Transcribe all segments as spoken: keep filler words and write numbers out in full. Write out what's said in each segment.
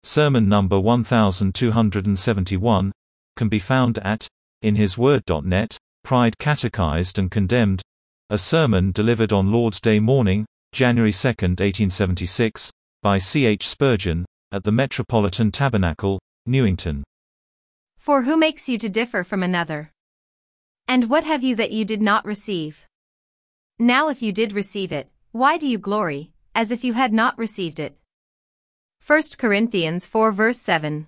sermon number one thousand two hundred seventy-one, can be found at in his word dot net, Pride Catechized and Condemned, a sermon delivered on Lord's Day morning, January second, eighteen seventy-six, by C H Spurgeon, at the Metropolitan Tabernacle, Newington. For who makes you to differ from another? And what have you that you did not receive? Now if you did receive it, why do you glory, as if you had not received it? First Corinthians four verse seven.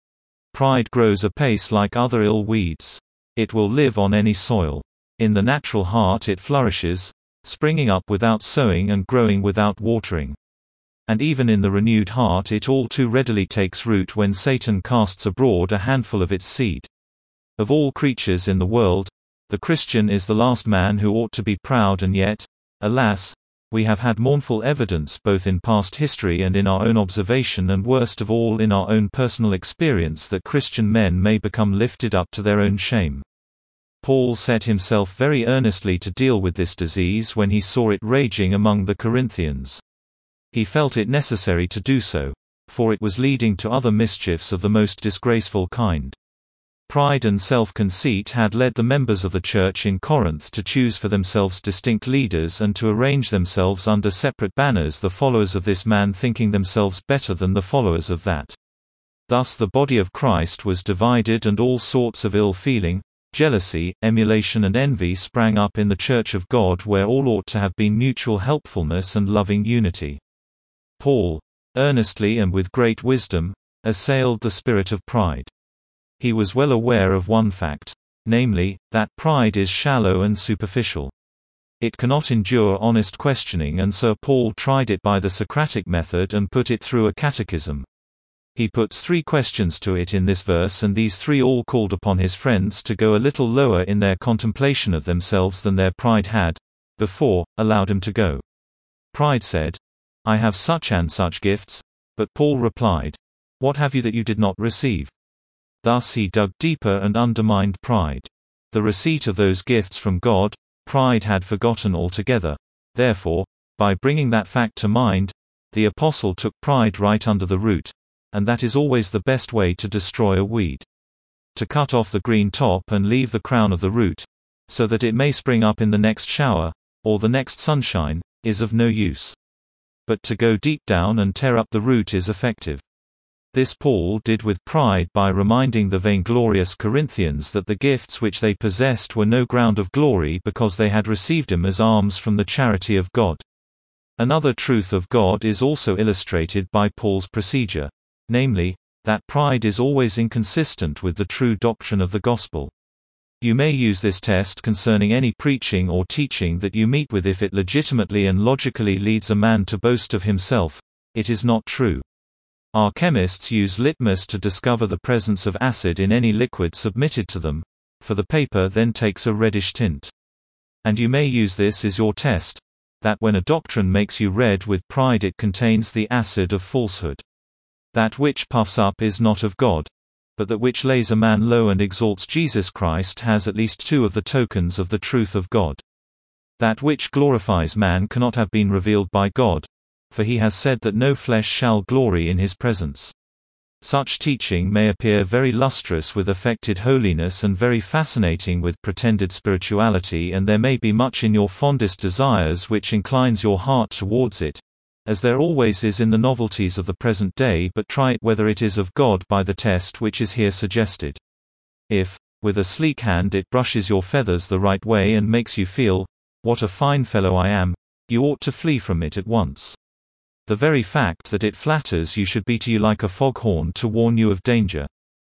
Pride grows apace like other ill weeds. It will live on any soil. In the natural heart it flourishes, springing up without sowing and growing without watering. And even in the renewed heart it all too readily takes root when Satan casts abroad a handful of its seed. Of all creatures in the world, the Christian is the last man who ought to be proud, and yet, alas, we have had mournful evidence both in past history and in our own observation, and worst of all in our own personal experience, that Christian men may become lifted up to their own shame. Paul set himself very earnestly to deal with this disease when he saw it raging among the Corinthians. He felt it necessary to do so, for it was leading to other mischiefs of the most disgraceful kind. Pride and self-conceit had led the members of the church in Corinth to choose for themselves distinct leaders and to arrange themselves under separate banners, the followers of this man thinking themselves better than the followers of that. Thus the body of Christ was divided, and all sorts of ill feeling, jealousy, emulation and envy sprang up in the church of God, where all ought to have been mutual helpfulness and loving unity. Paul, earnestly and with great wisdom, assailed the spirit of pride. He was well aware of one fact, namely, that pride is shallow and superficial. It cannot endure honest questioning, and so Paul tried it by the Socratic method and put it through a catechism. He puts three questions to it in this verse, and these three all called upon his friends to go a little lower in their contemplation of themselves than their pride had before allowed him to go. Pride said, "I have such and such gifts," but Paul replied, "What have you that you did not receive?" Thus he dug deeper and undermined pride. The receipt of those gifts from God, pride had forgotten altogether. Therefore, by bringing that fact to mind, the apostle took pride right under the root, and that is always the best way to destroy a weed. To cut off the green top and leave the crown of the root, so that it may spring up in the next shower, or the next sunshine, is of no use. But to go deep down and tear up the root is effective. This Paul did with pride by reminding the vainglorious Corinthians that the gifts which they possessed were no ground of glory, because they had received them as alms from the charity of God. Another truth of God is also illustrated by Paul's procedure, namely, that pride is always inconsistent with the true doctrine of the gospel. You may use this test concerning any preaching or teaching that you meet with. If it legitimately and logically leads a man to boast of himself, it is not true. Our chemists use litmus to discover the presence of acid in any liquid submitted to them, for the paper then takes a reddish tint. And you may use this as your test, that when a doctrine makes you red with pride, it contains the acid of falsehood. That which puffs up is not of God, but that which lays a man low and exalts Jesus Christ has at least two of the tokens of the truth of God. That which glorifies man cannot have been revealed by God, for he has said that no flesh shall glory in his presence. Such teaching may appear very lustrous with affected holiness and very fascinating with pretended spirituality, and there may be much in your fondest desires which inclines your heart towards it, as there always is in the novelties of the present day, but try it whether it is of God by the test which is here suggested. If, with a sleek hand, it brushes your feathers the right way and makes you feel, "What a fine fellow I am," you ought to flee from it at once. The very fact that it flatters you should be to you like a foghorn to warn you of danger.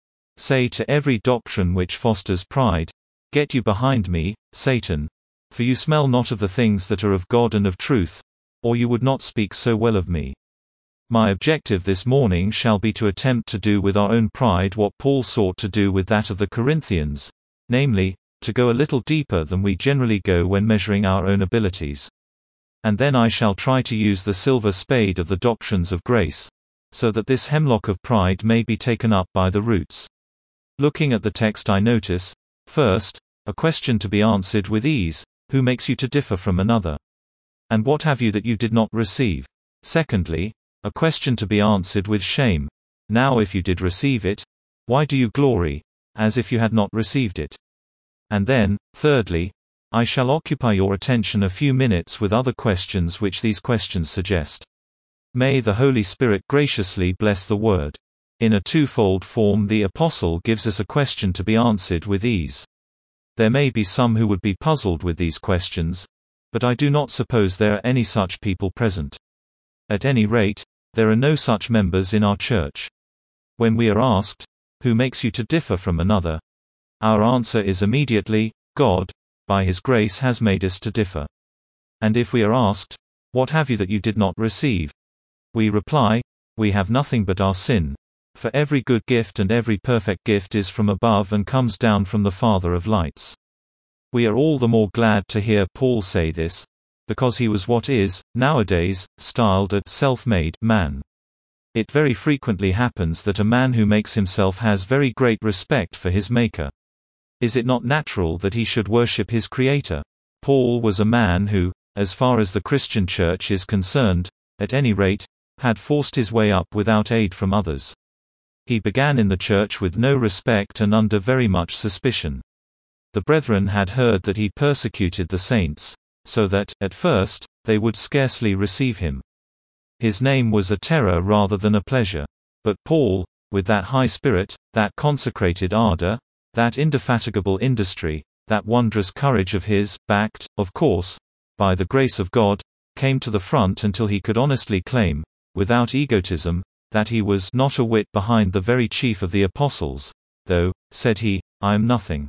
Say to every doctrine which fosters pride, "Get you behind me, Satan, for you smell not of the things that are of God and of truth, or you would not speak so well of me." My objective this morning shall be to attempt to do with our own pride what Paul sought to do with that of the Corinthians, namely, to go a little deeper than we generally go when measuring our own abilities. And then I shall try to use the silver spade of the doctrines of grace, so that this hemlock of pride may be taken up by the roots. Looking at the text, I notice, first, a question to be answered with ease: who makes you to differ from another? And what have you that you did not receive? Secondly, a question to be answered with shame: Now if you did receive it, why do you glory, as if you had not received it? And then, thirdly, I shall occupy your attention a few minutes with other questions which these questions suggest. May the Holy Spirit graciously bless the word. In a twofold form, the Apostle gives us a question to be answered with ease. There may be some who would be puzzled with these questions, but I do not suppose there are any such people present. At any rate, there are no such members in our church. When we are asked, "Who makes you to differ from another?" our answer is immediately, God, by His grace has made us to differ. And if we are asked, "What have you that you did not receive?" we reply, "We have nothing but our sin. For every good gift and every perfect gift is from above and comes down from the Father of lights." We are all the more glad to hear Paul say this, because he was what is, nowadays, styled a self-made man. It very frequently happens that a man who makes himself has very great respect for his Maker. Is it not natural that he should worship his Creator? Paul was a man who, as far as the Christian church is concerned, at any rate, had forced his way up without aid from others. He began in the church with no respect and under very much suspicion. The brethren had heard that he persecuted the saints, so that, at first, they would scarcely receive him. His name was a terror rather than a pleasure. But Paul, with that high spirit, that consecrated ardor, that indefatigable industry, that wondrous courage of his, backed, of course, by the grace of God, came to the front until he could honestly claim, without egotism, that he was not a whit behind the very chief of the apostles, though, said he, I am nothing.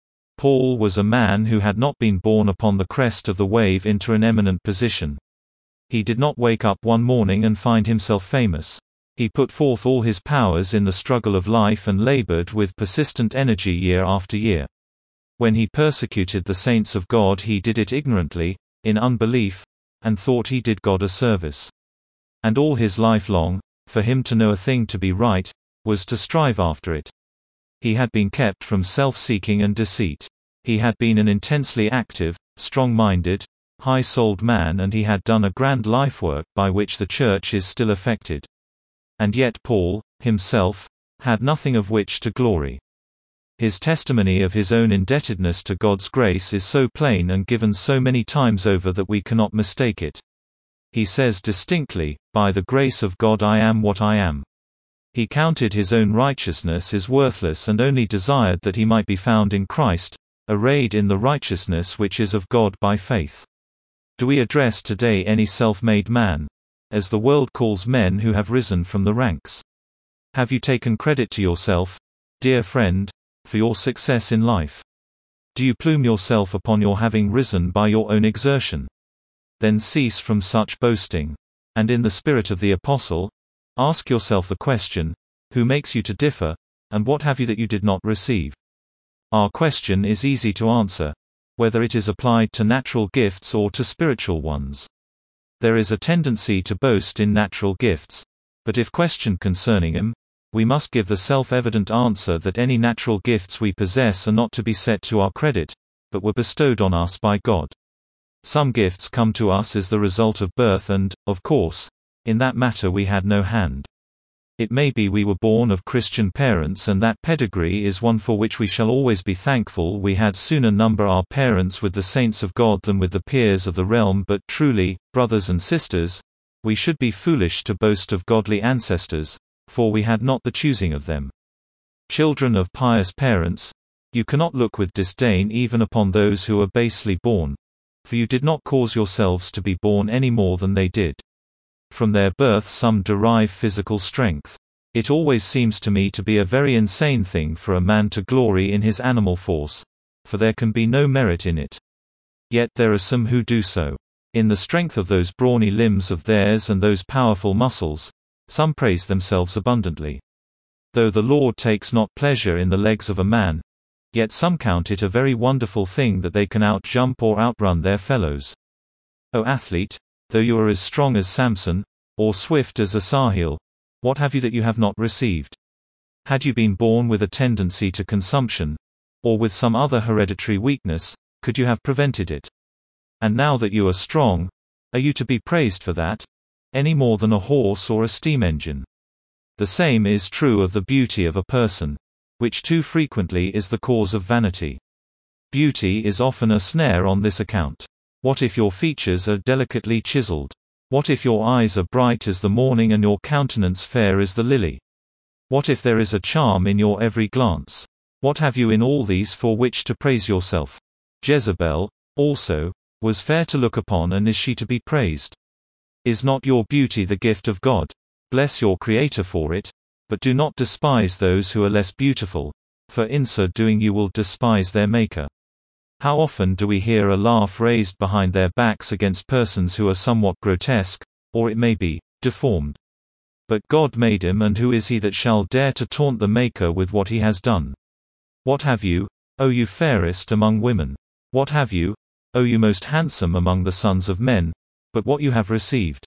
Paul was a man who had not been born upon the crest of the wave into an eminent position. He did not wake up one morning and find himself famous. He put forth all his powers in the struggle of life and labored with persistent energy year after year. When he persecuted the saints of God, he did it ignorantly, in unbelief, and thought he did God a service. And all his life long, for him to know a thing to be right, was to strive after it. He had been kept from self-seeking and deceit. He had been an intensely active, strong-minded, high-souled man, and he had done a grand life work by which the church is still affected. And yet Paul, himself, had nothing of which to glory. His testimony of his own indebtedness to God's grace is so plain and given so many times over that we cannot mistake it. He says distinctly, "By the grace of God I am what I am." He counted his own righteousness as worthless and only desired that he might be found in Christ, arrayed in the righteousness which is of God by faith. Do we address today any self-made man, as the world calls men who have risen from the ranks? Have you taken credit to yourself, dear friend, for your success in life? Do you plume yourself upon your having risen by your own exertion? Then cease from such boasting. And in the spirit of the Apostle, ask yourself the question, who makes you to differ, and what have you that you did not receive? Our question is easy to answer, whether it is applied to natural gifts or to spiritual ones. There is a tendency to boast in natural gifts, but if questioned concerning them, we must give the self-evident answer that any natural gifts we possess are not to be set to our credit, but were bestowed on us by God. Some gifts come to us as the result of birth and, of course, in that matter we had no hand. It may be we were born of Christian parents, and that pedigree is one for which we shall always be thankful. We had sooner number our parents with the saints of God than with the peers of the realm, but truly, brothers and sisters, we should be foolish to boast of godly ancestors, for we had not the choosing of them. Children of pious parents, you cannot look with disdain even upon those who are basely born, for you did not cause yourselves to be born any more than they did. From their birth some derive physical strength. It always seems to me to be a very insane thing for a man to glory in his animal force, for there can be no merit in it. Yet there are some who do so. In the strength of those brawny limbs of theirs and those powerful muscles, some praise themselves abundantly. Though the Lord takes not pleasure in the legs of a man, yet some count it a very wonderful thing that they can out-jump or outrun their fellows. O athlete, though you are as strong as Samson, or swift as Asahel, what have you that you have not received? Had you been born with a tendency to consumption, or with some other hereditary weakness, could you have prevented it? And now that you are strong, are you to be praised for that, any more than a horse or a steam engine? The same is true of the beauty of a person, which too frequently is the cause of vanity. Beauty is often a snare on this account. What if your features are delicately chiseled? What if your eyes are bright as the morning and your countenance fair as the lily? What if there is a charm in your every glance? What have you in all these for which to praise yourself? Jezebel, also, was fair to look upon, and is she to be praised? Is not your beauty the gift of God? Bless your Creator for it, but do not despise those who are less beautiful, for in so doing you will despise their Maker. How often do we hear a laugh raised behind their backs against persons who are somewhat grotesque, or it may be, deformed. But God made him, and who is he that shall dare to taunt the Maker with what he has done? What have you, O you fairest among women? What have you, O you most handsome among the sons of men, but what you have received?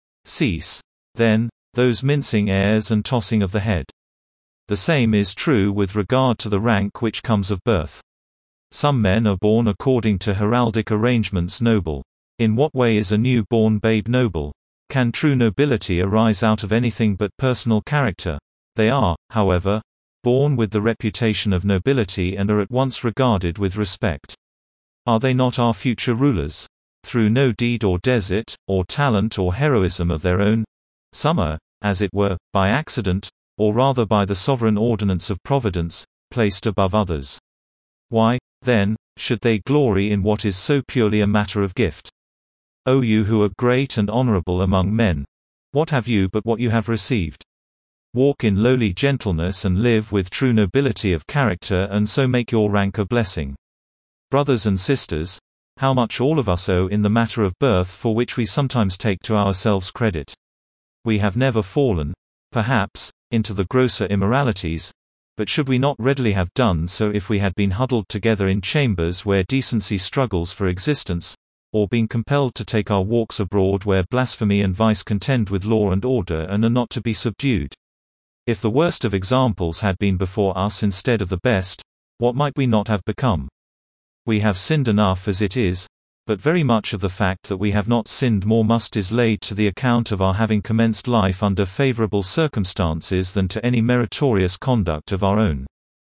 Cease, then, those mincing airs and tossing of the head. The same is true with regard to the rank which comes of birth. Some men are born according to heraldic arrangements noble. In what way is a new-born babe noble? Can true nobility arise out of anything but personal character? They are, however, born with the reputation of nobility and are at once regarded with respect. Are they not our future rulers? Through no deed or desert, or talent or heroism of their own, some are, as it were, by accident, or rather by the sovereign ordinance of Providence, placed above others. Why, then, should they glory in what is so purely a matter of gift? O you who are great and honorable among men! What have you but what you have received? Walk in lowly gentleness and live with true nobility of character, and so make your rank a blessing. Brothers and sisters, how much all of us owe in the matter of birth, for which we sometimes take to ourselves credit. We have never fallen, perhaps, into the grosser immoralities, but should we not readily have done so if we had been huddled together in chambers where decency struggles for existence, or been compelled to take our walks abroad where blasphemy and vice contend with law and order and are not to be subdued? If the worst of examples had been before us instead of the best, what might we not have become? We have sinned enough as it is, but very much of the fact that we have not sinned more must is laid to the account of our having commenced life under favorable circumstances than to any meritorious conduct of our own.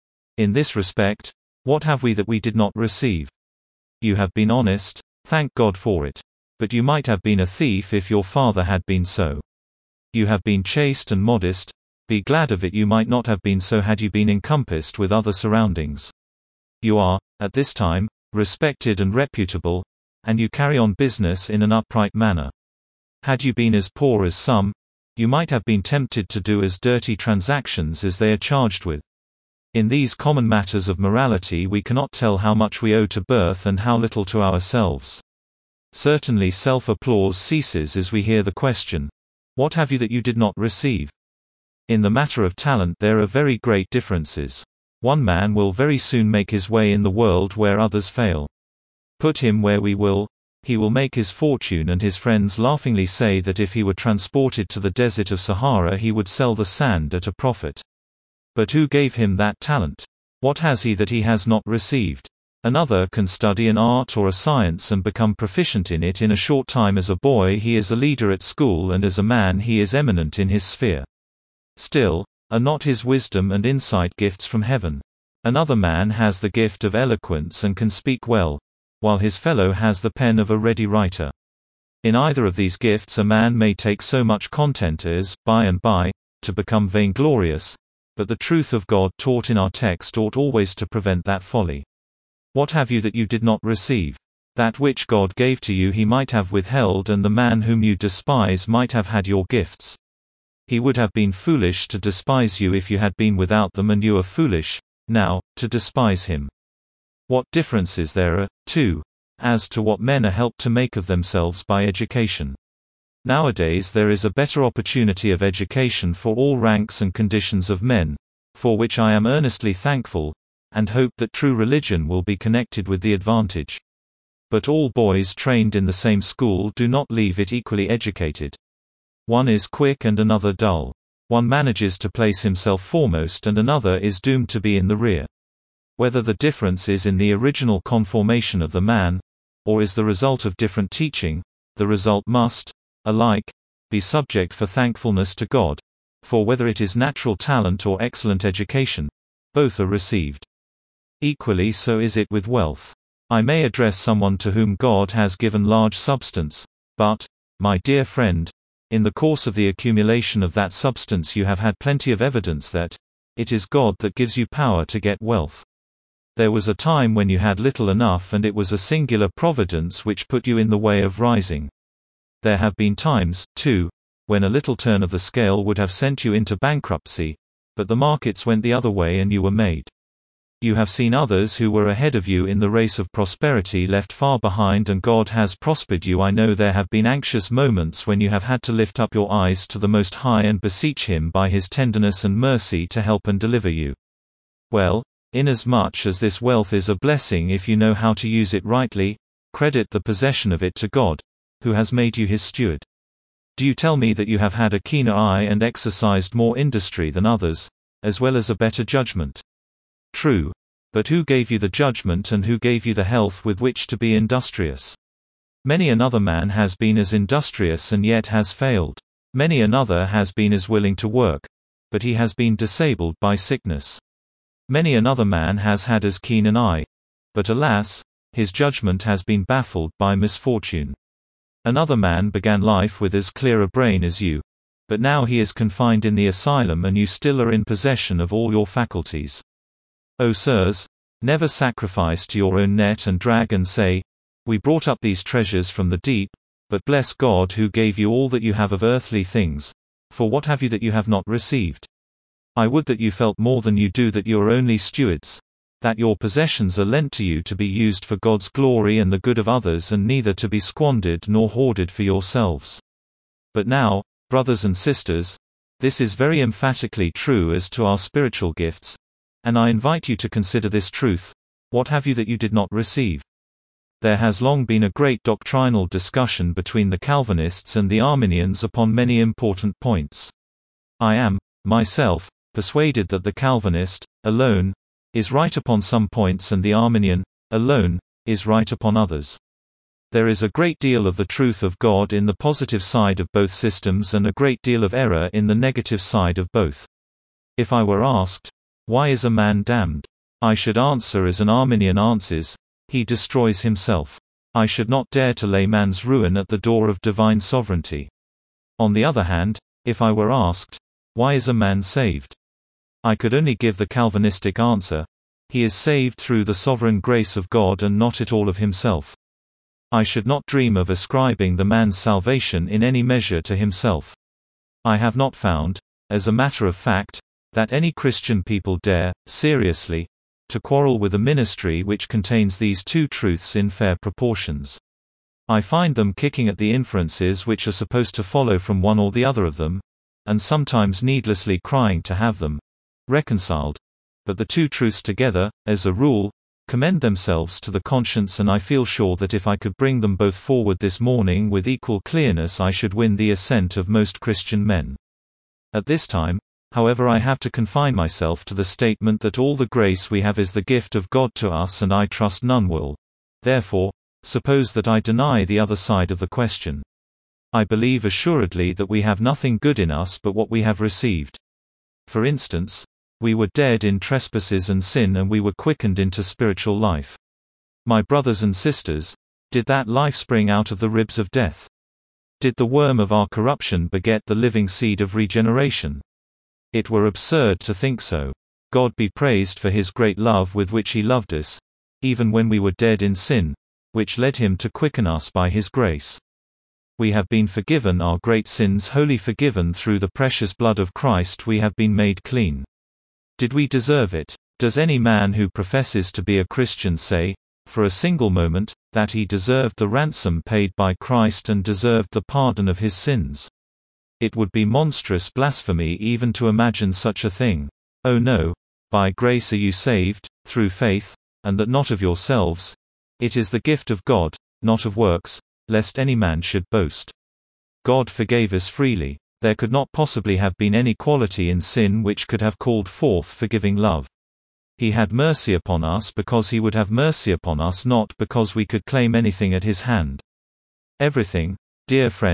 In this respect, what have we that we did not receive? You have been honest, thank God for it. But you might have been a thief if your father had been so. You have been chaste and modest, be glad of it. You might not have been so had you been encompassed with other surroundings. You are, at this time, respected and reputable, and you carry on business in an upright manner. Had you been as poor as some, you might have been tempted to do as dirty transactions as they are charged with. In these common matters of morality we cannot tell how much we owe to birth and how little to ourselves. Certainly self-applause ceases as we hear the question, "What have you that you did not receive?" In the matter of talent there are very great differences. One man will very soon make his way in the world where others fail. Put him where we will, he will make his fortune, and his friends laughingly say that if he were transported to the desert of Sahara he would sell the sand at a profit. But who gave him that talent? What has he that he has not received? Another can study an art or a science and become proficient in it in a short time. As a boy he is a leader at school, and as a man he is eminent in his sphere. Still, are not his wisdom and insight gifts from heaven? Another man has the gift of eloquence and can speak well, while his fellow has the pen of a ready writer. In either of these gifts a man may take so much content as, by and by, to become vainglorious, but the truth of God taught in our text ought always to prevent that folly. What have you that you did not receive? That which God gave to you he might have withheld, and the man whom you despise might have had your gifts. He would have been foolish to despise you if you had been without them, and you are foolish, now, to despise him. What differences there are, too, as to what men are helped to make of themselves by education. Nowadays there is a better opportunity of education for all ranks and conditions of men, for which I am earnestly thankful, and hope that true religion will be connected with the advantage. But all boys trained in the same school do not leave it equally educated. One is quick and another dull. One manages to place himself foremost and another is doomed to be in the rear. Whether the difference is in the original conformation of the man, or is the result of different teaching, the result must, alike, be subject for thankfulness to God. For whether it is natural talent or excellent education, both are received. Equally so is it with wealth. I may address someone to whom God has given large substance, but, my dear friend, in the course of the accumulation of that substance you have had plenty of evidence that it is God that gives you power to get wealth. There was a time when you had little enough, and it was a singular providence which put you in the way of rising. There have been times, too, when a little turn of the scale would have sent you into bankruptcy, but the markets went the other way and you were made. You have seen others who were ahead of you in the race of prosperity left far behind, and God has prospered you. I know there have been anxious moments when you have had to lift up your eyes to the Most High and beseech Him by His tenderness and mercy to help and deliver you. Well, inasmuch as this wealth is a blessing if you know how to use it rightly, credit the possession of it to God, who has made you His steward. Do you tell me that you have had a keener eye and exercised more industry than others, as well as a better judgment? True. But who gave you the judgment, and who gave you the health with which to be industrious? Many another man has been as industrious and yet has failed. Many another has been as willing to work, but he has been disabled by sickness. Many another man has had as keen an eye, but alas, his judgment has been baffled by misfortune. Another man began life with as clear a brain as you, but now he is confined in the asylum and you still are in possession of all your faculties. O sirs, never sacrifice to your own net and drag and say, "We brought up these treasures from the deep," but bless God who gave you all that you have of earthly things, for what have you that you have not received? I would that you felt more than you do that you are only stewards, that your possessions are lent to you to be used for God's glory and the good of others, and neither to be squandered nor hoarded for yourselves. But now, brothers and sisters, this is very emphatically true as to our spiritual gifts, and I invite you to consider this truth: what have you that you did not receive? There has long been a great doctrinal discussion between the Calvinists and the Arminians upon many important points. I am, myself, persuaded that the Calvinist, alone, is right upon some points, and the Arminian, alone, is right upon others. There is a great deal of the truth of God in the positive side of both systems, and a great deal of error in the negative side of both. If I were asked, "Why is a man damned?" I should answer as an Arminian answers: he destroys himself. I should not dare to lay man's ruin at the door of divine sovereignty. On the other hand, if I were asked, "Why is a man saved?" I could only give the Calvinistic answer: he is saved through the sovereign grace of God and not at all of himself. I should not dream of ascribing the man's salvation in any measure to himself. I have not found, as a matter of fact, that any Christian people dare, seriously, to quarrel with a ministry which contains these two truths in fair proportions. I find them kicking at the inferences which are supposed to follow from one or the other of them, and sometimes needlessly crying to have them reconciled. But the two truths together, as a rule, commend themselves to the conscience, and I feel sure that if I could bring them both forward this morning with equal clearness I should win the assent of most Christian men. At this time, however, I have to confine myself to the statement that all the grace we have is the gift of God to us, and I trust none will, therefore, suppose that I deny the other side of the question. I believe assuredly that we have nothing good in us but what we have received. For instance, we were dead in trespasses and sin, and we were quickened into spiritual life. My brothers and sisters, did that life spring out of the ribs of death? Did the worm of our corruption beget the living seed of regeneration? It were absurd to think so. God be praised for His great love with which He loved us, even when we were dead in sin, which led Him to quicken us by His grace. We have been forgiven our great sins, wholly forgiven through the precious blood of Christ. We have been made clean. Did we deserve it? Does any man who professes to be a Christian say, for a single moment, that he deserved the ransom paid by Christ and deserved the pardon of his sins? It would be monstrous blasphemy even to imagine such a thing. Oh no, by grace are you saved, through faith, and that not of yourselves. It is the gift of God, not of works, lest any man should boast. God forgave us freely. There could not possibly have been any quality in sin which could have called forth forgiving love. He had mercy upon us because He would have mercy upon us, not because we could claim anything at His hand. Everything, dear friend,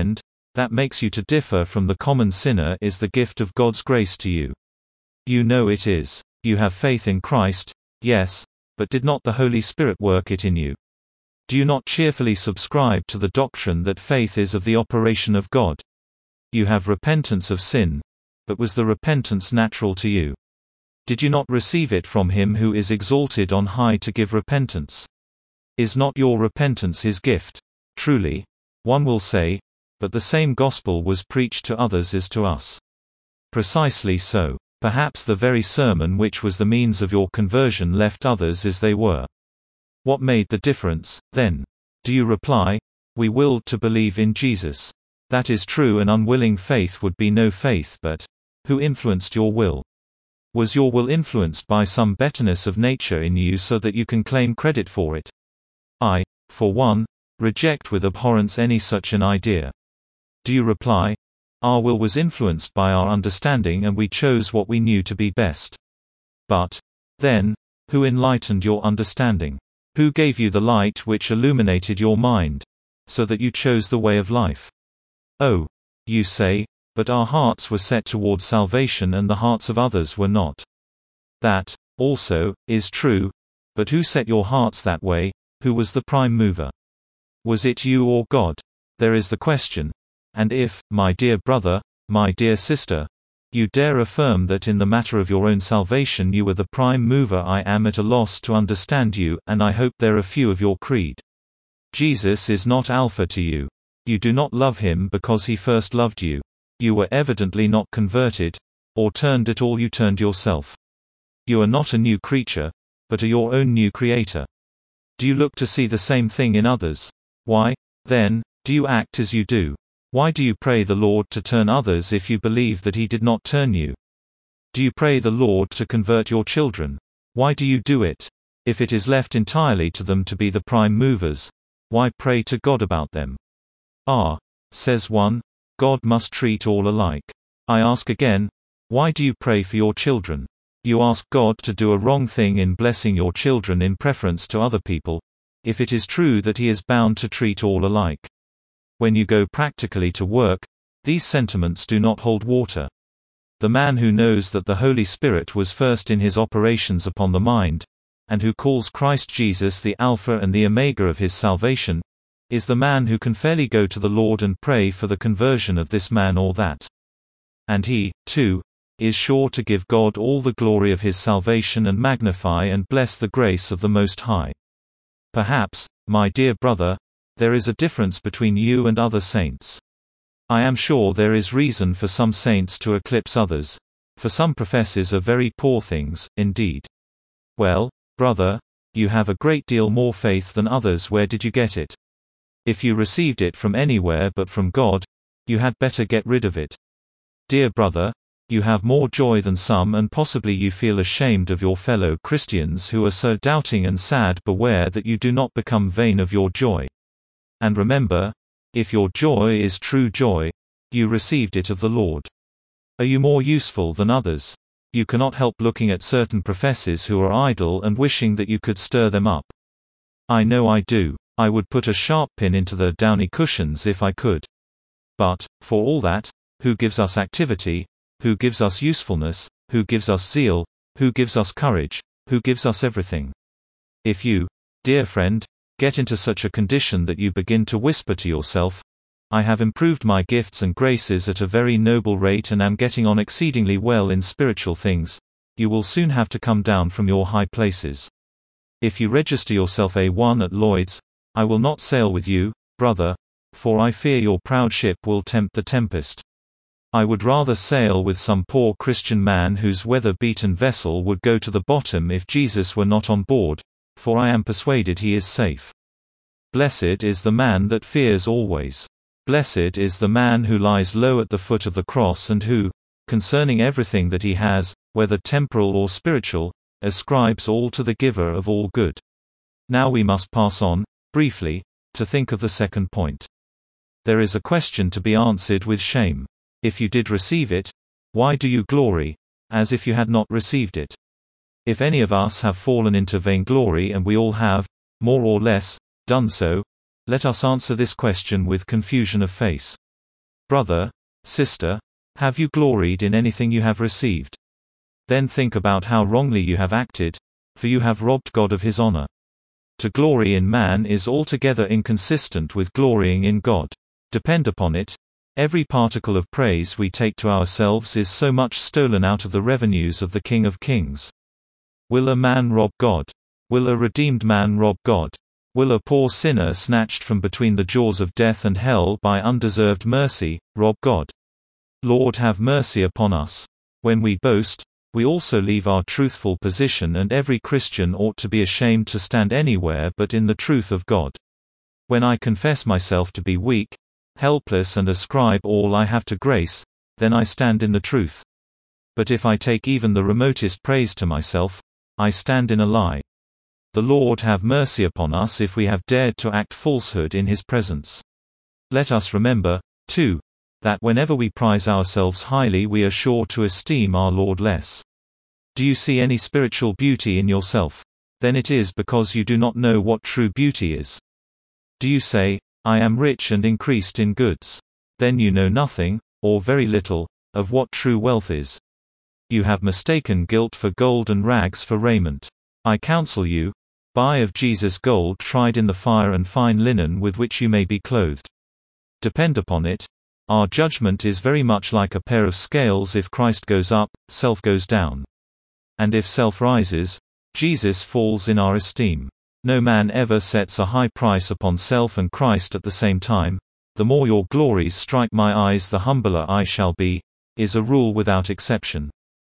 that makes you to differ from the common sinner is the gift of God's grace to you. You know it is. You have faith in Christ, yes, but did not the Holy Spirit work it in you? Do you not cheerfully subscribe to the doctrine that faith is of the operation of God? You have repentance of sin, but was the repentance natural to you? Did you not receive it from him who is exalted on high to give repentance? Is not your repentance his gift? Truly, one will say, but the same gospel was preached to others as to us. Precisely so. Perhaps the very sermon which was the means of your conversion left others as they were. What made the difference, then? Do you reply, we willed to believe in Jesus? That is true, and unwilling faith would be no faith, but who influenced your will? Was your will influenced by some betterness of nature in you so that you can claim credit for it? I, for one, reject with abhorrence any such an idea. Do you reply, our will was influenced by our understanding and we chose what we knew to be best? But, then, who enlightened your understanding? Who gave you the light which illuminated your mind, so that you chose the way of life? Oh, you say, but our hearts were set toward salvation and the hearts of others were not. That, also, is true, but who set your hearts that way? Who was the prime mover? Was it you or God? There is the question. And if, my dear brother, my dear sister, you dare affirm that in the matter of your own salvation you were the prime mover, I am at a loss to understand you, and I hope there are few of your creed. Jesus is not Alpha to you. You do not love him because he first loved you. You were evidently not converted, or turned at all, you turned yourself. You are not a new creature, but are your own new creator. Do you look to see the same thing in others? Why, then, do you act as you do? Why do you pray the Lord to turn others if you believe that he did not turn you? Do you pray the Lord to convert your children? Why do you do it? If it is left entirely to them to be the prime movers, why pray to God about them? Ah, says one, God must treat all alike. I ask again, why do you pray for your children? You ask God to do a wrong thing in blessing your children in preference to other people, if it is true that he is bound to treat all alike. When you go practically to work, these sentiments do not hold water. The man who knows that the Holy Spirit was first in his operations upon the mind, and who calls Christ Jesus the Alpha and the Omega of his salvation, is the man who can fairly go to the Lord and pray for the conversion of this man or that. And he, too, is sure to give God all the glory of his salvation and magnify and bless the grace of the Most High. Perhaps, my dear brother, there is a difference between you and other saints. I am sure there is reason for some saints to eclipse others, for some professes are very poor things, indeed. Well, brother, you have a great deal more faith than others. Where did you get it? If you received it from anywhere but from God, you had better get rid of it. Dear brother, you have more joy than some, and possibly you feel ashamed of your fellow Christians who are so doubting and sad. Beware that you do not become vain of your joy. And remember, if your joy is true joy, you received it of the Lord. Are you more useful than others? You cannot help looking at certain professors who are idle and wishing that you could stir them up. I know I do. I would put a sharp pin into their downy cushions if I could. But, for all that, who gives us activity, who gives us usefulness, who gives us zeal, who gives us courage, who gives us everything? If you, dear friend, get into such a condition that you begin to whisper to yourself, I have improved my gifts and graces at a very noble rate and am getting on exceedingly well in spiritual things, you will soon have to come down from your high places. If you register yourself A one at Lloyd's, I will not sail with you, brother, for I fear your proud ship will tempt the tempest. I would rather sail with some poor Christian man whose weather-beaten vessel would go to the bottom if Jesus were not on board, for I am persuaded he is safe. Blessed is the man that fears always. Blessed is the man who lies low at the foot of the cross and who, concerning everything that he has, whether temporal or spiritual, ascribes all to the giver of all good. Now we must pass on, briefly, to think of the second point. There is a question to be answered with shame. If you did receive it, why do you glory, as if you had not received it? If any of us have fallen into vainglory, and we all have, more or less, done so, let us answer this question with confusion of face. Brother, sister, have you gloried in anything you have received? Then think about how wrongly you have acted, for you have robbed God of his honor. To glory in man is altogether inconsistent with glorying in God. Depend upon it, every particle of praise we take to ourselves is so much stolen out of the revenues of the King of Kings. Will a man rob God? Will a redeemed man rob God? Will a poor sinner snatched from between the jaws of death and hell by undeserved mercy, rob God? Lord, have mercy upon us. When we boast, we also leave our truthful position, and every Christian ought to be ashamed to stand anywhere but in the truth of God. When I confess myself to be weak, helpless, and ascribe all I have to grace, then I stand in the truth. But if I take even the remotest praise to myself, I stand in a lie. The Lord have mercy upon us if we have dared to act falsehood in his presence. Let us remember, too, that whenever we prize ourselves highly we are sure to esteem our Lord less. Do you see any spiritual beauty in yourself? Then it is because you do not know what true beauty is. Do you say, I am rich and increased in goods? Then you know nothing, or very little, of what true wealth is. You have mistaken guilt for gold and rags for raiment. I counsel you, buy of Jesus gold tried in the fire and fine linen with which you may be clothed. Depend upon it, our judgment is very much like a pair of scales. If Christ goes up, self goes down. And if self rises, Jesus falls in our esteem. No man ever sets a high price upon self and Christ at the same time. The more your glories strike my eyes, the humbler I shall be, is a rule without exception.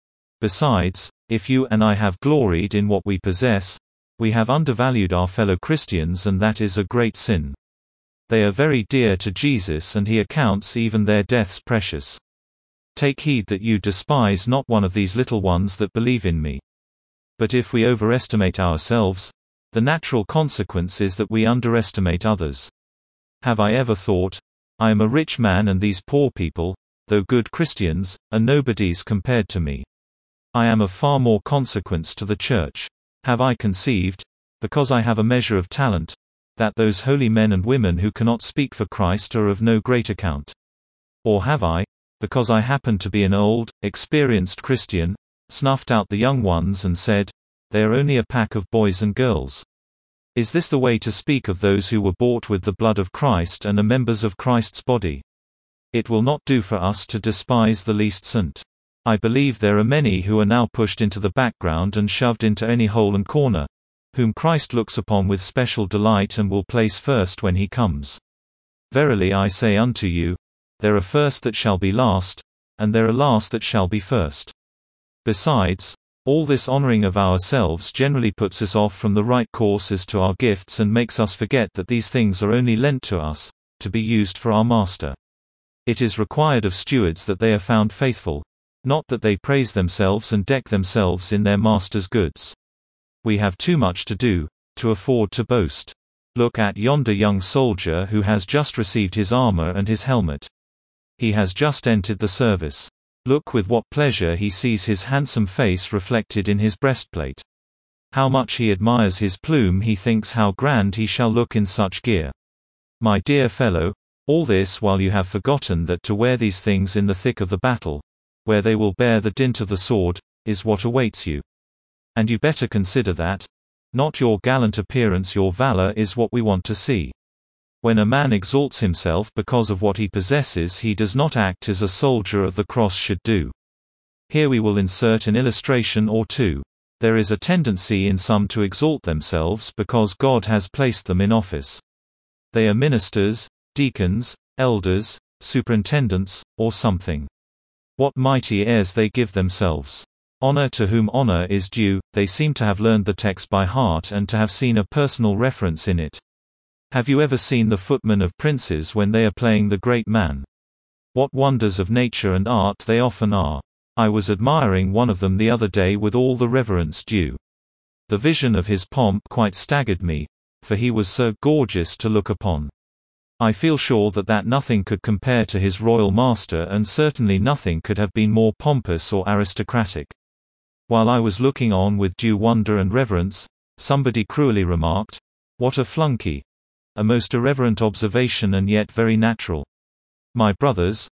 Besides, if you and I have gloried in what we possess, we have undervalued our fellow Christians, and that is a great sin. They are very dear to Jesus, and he accounts even their deaths precious. Take heed that you despise not one of these little ones that believe in me. But if we overestimate ourselves, the natural consequence is that we underestimate others. Have I ever thought, I am a rich man and these poor people, though good Christians, are nobodies compared to me? I am of far more consequence to the church. Have I conceived, because I have a measure of talent, that those holy men and women who cannot speak for Christ are of no great account? Or have I, because I happen to be an old, experienced Christian, snuffed out the young ones and said, they are only a pack of boys and girls? Is this the way to speak of those who were bought with the blood of Christ and are members of Christ's body? It will not do for us to despise the least saint. I believe there are many who are now pushed into the background and shoved into any hole and corner, whom Christ looks upon with special delight and will place first when he comes. Verily I say unto you, there are first that shall be last, and there are last that shall be first. Besides, all this honoring of ourselves generally puts us off from the right course as to our gifts and makes us forget that these things are only lent to us, to be used for our Master. It is required of stewards that they are found faithful, not that they praise themselves and deck themselves in their master's goods. We have too much to do, to afford to boast. Look at yonder young soldier who has just received his armor and his helmet. He has just entered the service. Look with what pleasure he sees his handsome face reflected in his breastplate. How much he admires his plume, he thinks how grand he shall look in such gear. My dear fellow, all this while you have forgotten that to wear these things in the thick of the battle, where they will bear the dint of the sword, is what awaits you. And you better consider that, not your gallant appearance, your valor is what we want to see. When a man exalts himself because of what he possesses, he does not act as a soldier of the cross should do. Here we will insert an illustration or two. There is a tendency in some to exalt themselves because God has placed them in office. They are ministers, deacons, elders, superintendents, or something. What mighty airs they give themselves. Honor to whom honor is due. They seem to have learned the text by heart and to have seen a personal reference in it. Have you ever seen the footmen of princes when they are playing the great man? What wonders of nature and art they often are. I was admiring one of them the other day with all the reverence due. The vision of his pomp quite staggered me, for he was so gorgeous to look upon. I feel sure that that nothing could compare to his royal master, and certainly nothing could have been more pompous or aristocratic. While I was looking on with due wonder and reverence, somebody cruelly remarked, "What a flunkey!" A most irreverent observation and yet very natural. My brothers,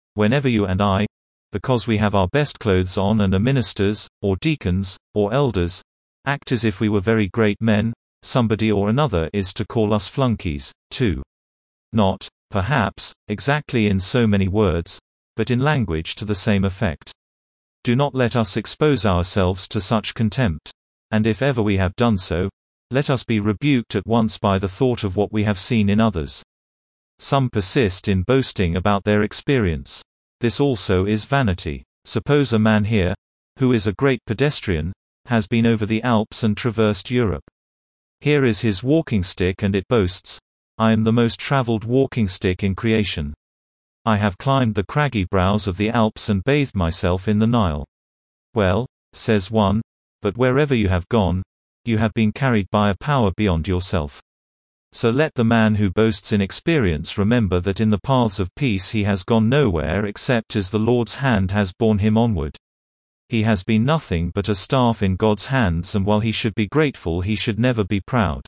whenever you and I, because we have our best clothes on and are ministers, or deacons, or elders, act as if we were very great men, somebody or another is to call us flunkies, too. Not, perhaps, exactly in so many words, but in language to the same effect. Do not let us expose ourselves to such contempt. And if ever we have done so, let us be rebuked at once by the thought of what we have seen in others. Some persist in boasting about their experience. This also is vanity. Suppose a man here, who is a great pedestrian, has been over the Alps and traversed Europe. Here is his walking stick and it boasts, "I am the most traveled walking stick in creation. I have climbed the craggy brows of the Alps and bathed myself in the Nile." Well, says one, but wherever you have gone, you have been carried by a power beyond yourself. So let the man who boasts in experience remember that in the paths of peace he has gone nowhere except as the Lord's hand has borne him onward. He has been nothing but a staff in God's hands, and while he should be grateful, he should never be proud.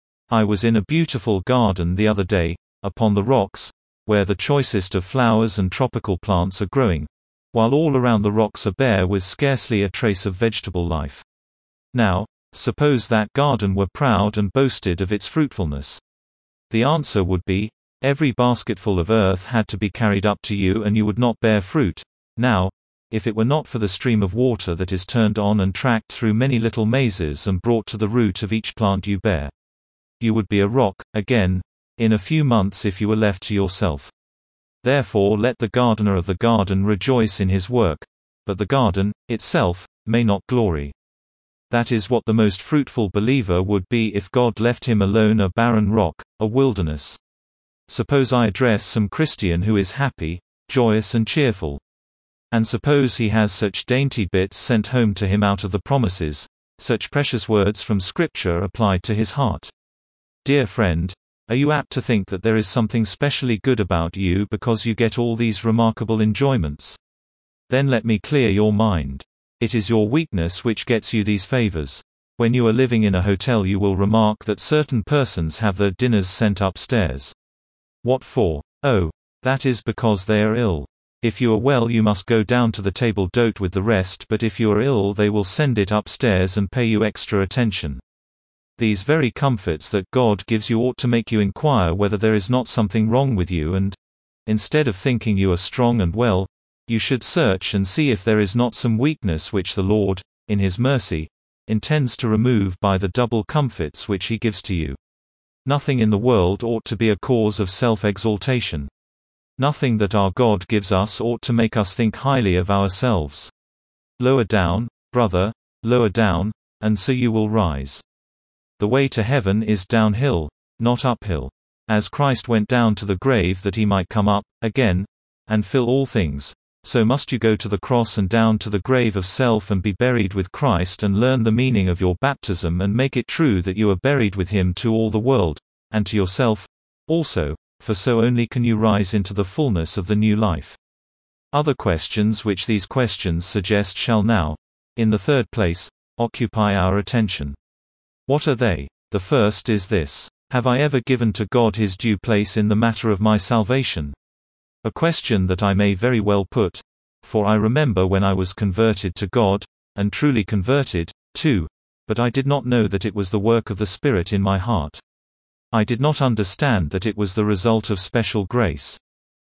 I was in a beautiful garden the other day, upon the rocks, where the choicest of flowers and tropical plants are growing, while all around the rocks are bare with scarcely a trace of vegetable life. Now, suppose that garden were proud and boasted of its fruitfulness. The answer would be, every basketful of earth had to be carried up to you and you would not bear fruit. Now, if it were not for the stream of water that is turned on and tracked through many little mazes and brought to the root of each plant you bear, you would be a rock, again, in a few months if you were left to yourself. Therefore let the gardener of the garden rejoice in his work, but the garden, itself, may not glory. That is what the most fruitful believer would be if God left him alone, a barren rock, a wilderness. Suppose I address some Christian who is happy, joyous and cheerful. And suppose he has such dainty bits sent home to him out of the promises, such precious words from Scripture applied to his heart. Dear friend, are you apt to think that there is something specially good about you because you get all these remarkable enjoyments? Then let me clear your mind. It is your weakness which gets you these favors. When you are living in a hotel, you will remark that certain persons have their dinners sent upstairs. What for? Oh, that is because they are ill. If you are well, you must go down to the table d'hôte with the rest, but if you are ill, they will send it upstairs and pay you extra attention. These very comforts that God gives you ought to make you inquire whether there is not something wrong with you, and, instead of thinking you are strong and well, you should search and see if there is not some weakness which the Lord, in His mercy, intends to remove by the double comforts which He gives to you. Nothing in the world ought to be a cause of self-exaltation. Nothing that our God gives us ought to make us think highly of ourselves. Lower down, brother, lower down, and so you will rise. The way to heaven is downhill, not uphill. As Christ went down to the grave that he might come up, again, and fill all things, so must you go to the cross and down to the grave of self and be buried with Christ and learn the meaning of your baptism and make it true that you are buried with him to all the world, and to yourself, also, for so only can you rise into the fullness of the new life. Other questions which these questions suggest shall now, in the third place, occupy our attention. What are they? The first is this: have I ever given to God his due place in the matter of my salvation? A question that I may very well put, for I remember when I was converted to God, and truly converted, too, but I did not know that it was the work of the Spirit in my heart. I did not understand that it was the result of special grace.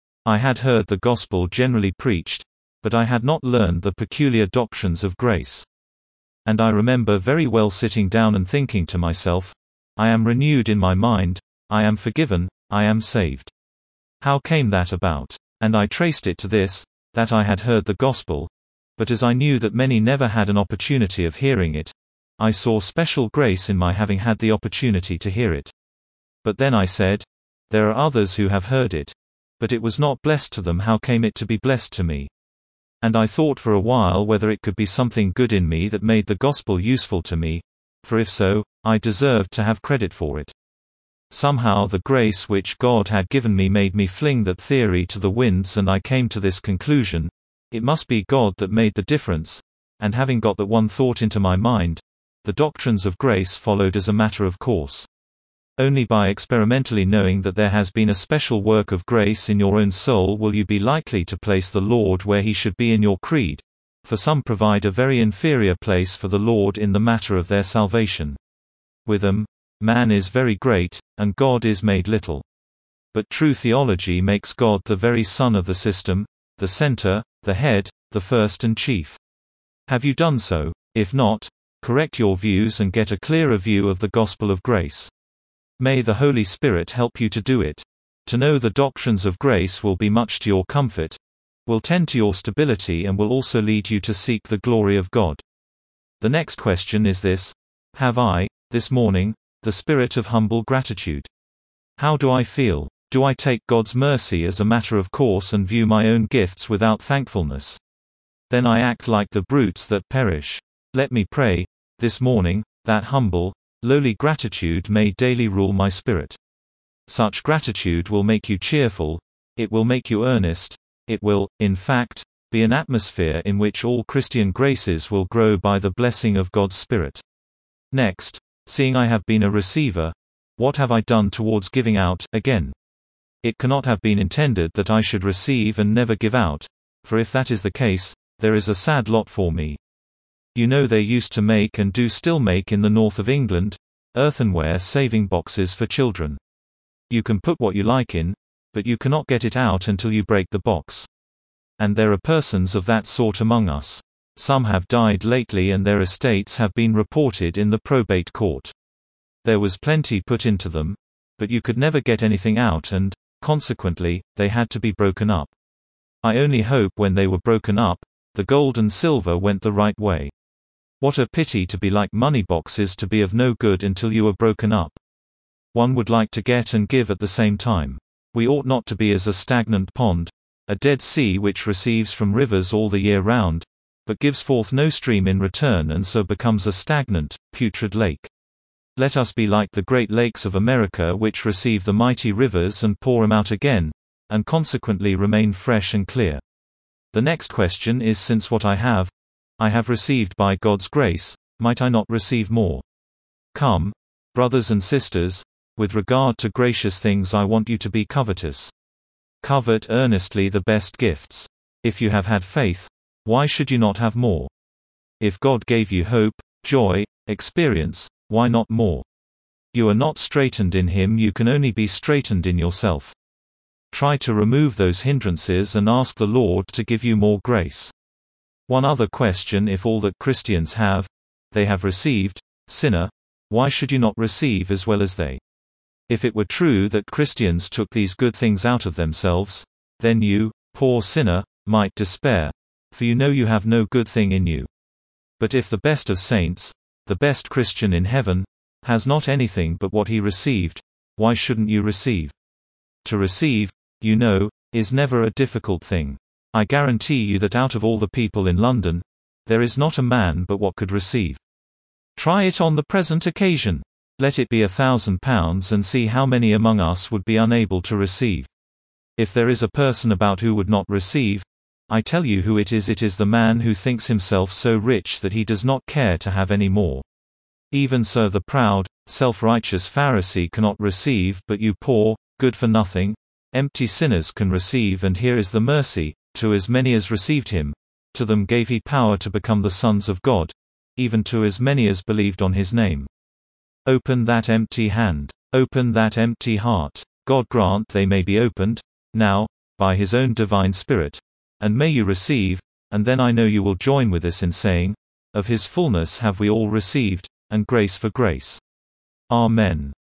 I had heard the gospel generally preached, but I had not learned the peculiar doctrines of grace. And I remember very well sitting down and thinking to myself, I am renewed in my mind, I am forgiven, I am saved. How came that about? And I traced it to this, that I had heard the gospel, but as I knew that many never had an opportunity of hearing it, I saw special grace in my having had the opportunity to hear it. But then I said, there are others who have heard it, but it was not blessed to them. How came it to be blessed to me? And I thought for a while whether it could be something good in me that made the gospel useful to me, for if so, I deserved to have credit for it. Somehow the grace which God had given me made me fling that theory to the winds, and I came to this conclusion: it must be God that made the difference, and having got that one thought into my mind, the doctrines of grace followed as a matter of course. Only by experimentally knowing that there has been a special work of grace in your own soul will you be likely to place the Lord where he should be in your creed, for some provide a very inferior place for the Lord in the matter of their salvation. With them, man is very great, and God is made little. But true theology makes God the very sun of the system, the center, the head, the first and chief. Have you done so? If not, correct your views and get a clearer view of the gospel of grace. May the Holy Spirit help you to do it. To know the doctrines of grace will be much to your comfort, will tend to your stability, and will also lead you to seek the glory of God. The next question is this: have I, this morning, the spirit of humble gratitude? How do I feel? Do I take God's mercy as a matter of course and view my own gifts without thankfulness? Then I act like the brutes that perish. Let me pray, this morning, that humble, lowly gratitude may daily rule my spirit. Such gratitude will make you cheerful, it will make you earnest, it will, in fact, be an atmosphere in which all Christian graces will grow by the blessing of God's Spirit. Next, seeing I have been a receiver, what have I done towards giving out again? It cannot have been intended that I should receive and never give out, for if that is the case, there is a sad lot for me. You know they used to make and do still make in the north of England, earthenware saving boxes for children. You can put what you like in, but you cannot get it out until you break the box. And there are persons of that sort among us. Some have died lately and their estates have been reported in the probate court. There was plenty put into them, but you could never get anything out and, consequently, they had to be broken up. I only hope when they were broken up, the gold and silver went the right way. What a pity to be like money boxes, to be of no good until you are broken up. One would like to get and give at the same time. We ought not to be as a stagnant pond, a dead sea which receives from rivers all the year round, but gives forth no stream in return and so becomes a stagnant, putrid lake. Let us be like the great lakes of America which receive the mighty rivers and pour them out again, and consequently remain fresh and clear. The next question is, since what I have, I have received by God's grace, might I not receive more? Come, brothers and sisters, with regard to gracious things I want you to be covetous. Covet earnestly the best gifts. If you have had faith, why should you not have more? If God gave you hope, joy, experience, why not more? You are not straightened in Him, you can only be straightened in yourself. Try to remove those hindrances and ask the Lord to give you more grace. One other question: if all that Christians have, they have received, sinner, why should you not receive as well as they? If it were true that Christians took these good things out of themselves, then you, poor sinner, might despair, for you know you have no good thing in you. But if the best of saints, the best Christian in heaven, has not anything but what he received, why shouldn't you receive? To receive, you know, is never a difficult thing. I guarantee you that out of all the people in London, there is not a man but what could receive. Try it on the present occasion. Let it be a thousand pounds and see how many among us would be unable to receive. If there is a person about who would not receive, I tell you who it is. It is the man who thinks himself so rich that he does not care to have any more. Even so the proud, self-righteous Pharisee cannot receive, but you poor, good-for-nothing, empty sinners can receive. And here is the mercy: to as many as received him, to them gave he power to become the sons of God, even to as many as believed on his name. Open that empty hand. Open that empty heart. God grant they may be opened, now, by His own divine Spirit. And may you receive, and then I know you will join with us in saying, of His fullness have we all received, and grace for grace. Amen.